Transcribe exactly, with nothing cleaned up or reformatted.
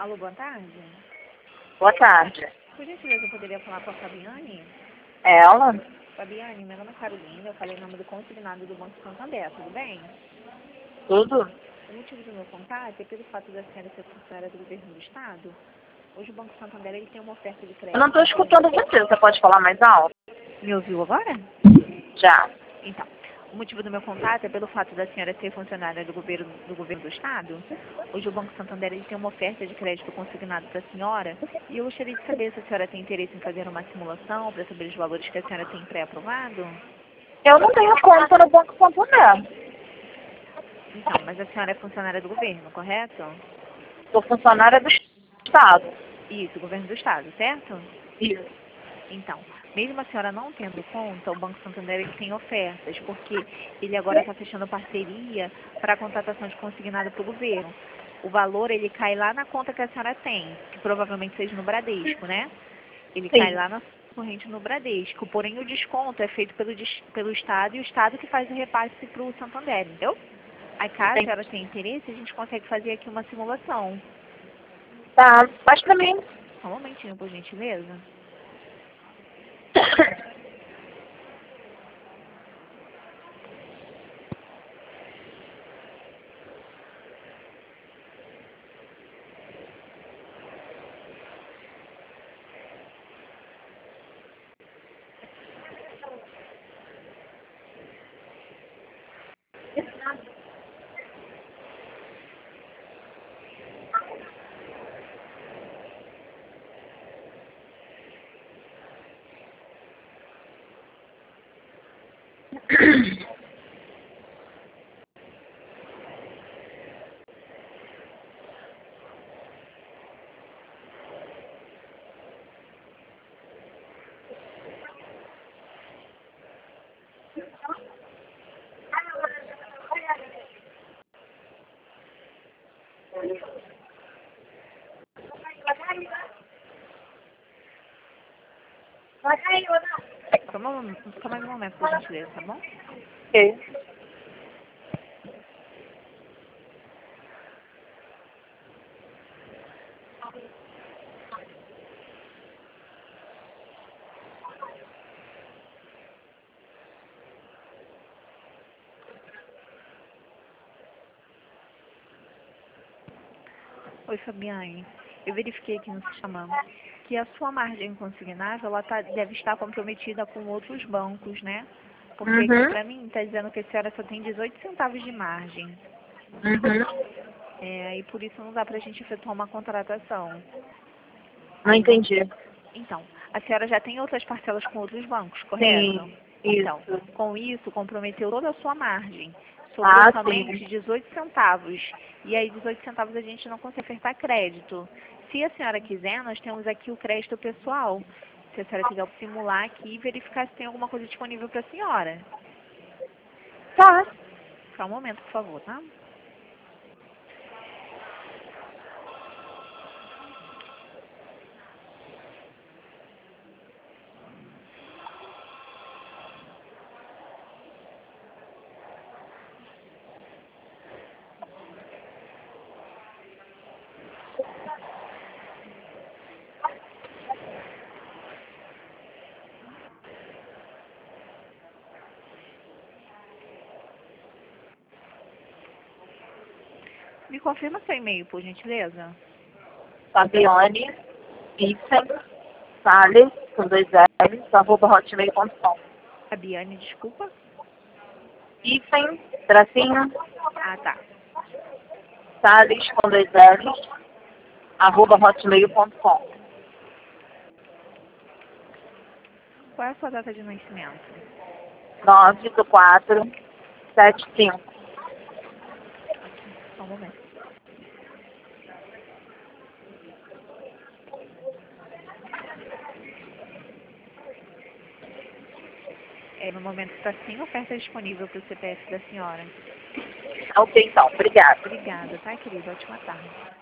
Alô, boa tarde. Boa tarde. Por gentileza, eu poderia falar com a Fabiane? Ela? Fabiane, meu nome é Carolina, eu falei em nome do consignado do Banco Santander, tudo bem? Tudo? O motivo do meu contato é pelo fato da senhora ser funcionária do governo do Estado. Hoje o Banco Santander ele tem uma oferta de crédito. Eu não estou escutando você. Você pode falar mais alto? Me ouviu agora? Já. Então, o motivo do meu contato é pelo fato da senhora ser funcionária do governo do, governo do Estado. Hoje o Banco Santander ele tem uma oferta de crédito consignado para a senhora e eu gostaria de saber se a senhora tem interesse em fazer uma simulação para saber os valores que a senhora tem pré-aprovado. Eu não tenho conta no Banco Santander. Então, mas a senhora é funcionária do governo, correto? Sou funcionária do Estado. Isso, governo do Estado, certo? Isso. Então, mesmo a senhora não tendo conta, o Banco Santander ele tem ofertas, porque ele agora está fechando parceria para a contratação de consignado para o governo. O valor ele cai lá na conta que a senhora tem, que provavelmente seja no Bradesco, né? Ele Sim. cai lá na corrente no Bradesco, porém o desconto é feito pelo, pelo Estado e o Estado que faz o repasse para o Santander, entendeu? Aí caso a senhora tenha interesse, a gente consegue fazer aqui uma simulação. Tá, faz pra mim. Só um momentinho, por gentileza. Só, um, só mais um momento, por gentileza, tá bom? Ok. Oi, Fabiane. Eu verifiquei aqui no sistema que a sua margem consignável ela tá, deve estar comprometida com outros bancos, né? Porque aqui Uhum. para mim está dizendo que a senhora só tem dezoito centavos de margem. Uhum. É, e por isso não dá para a gente efetuar uma contratação. Não Aí não. entendi. Então, a senhora já tem outras parcelas com outros bancos, correto? Sim. Então, Isso. com isso, comprometeu toda a sua margem. Sobrou Ah, somente sim. dezoito centavos. E aí, dezoito centavos a gente não consegue ofertar crédito. Se a senhora quiser, nós temos aqui o crédito pessoal. Se a senhora quiser simular aqui e verificar se tem alguma coisa disponível para a senhora. Tá. Só um momento, por favor, tá? Me confirma seu e-mail, por gentileza. Fabiane, Isen, Salles, com dois L's, arroba hotmail ponto com. Fabiane, desculpa. Isen, tracinho, Ah, tá. Salles, com dois L's, arroba hotmail ponto com. Qual é a sua data de nascimento? nove do quatro, sete cinco. Ok, só um momento. É, no momento está sem oferta disponível para o C P F da senhora. Ok, então. Obrigada. Obrigada, tá, querida? Ótima tarde.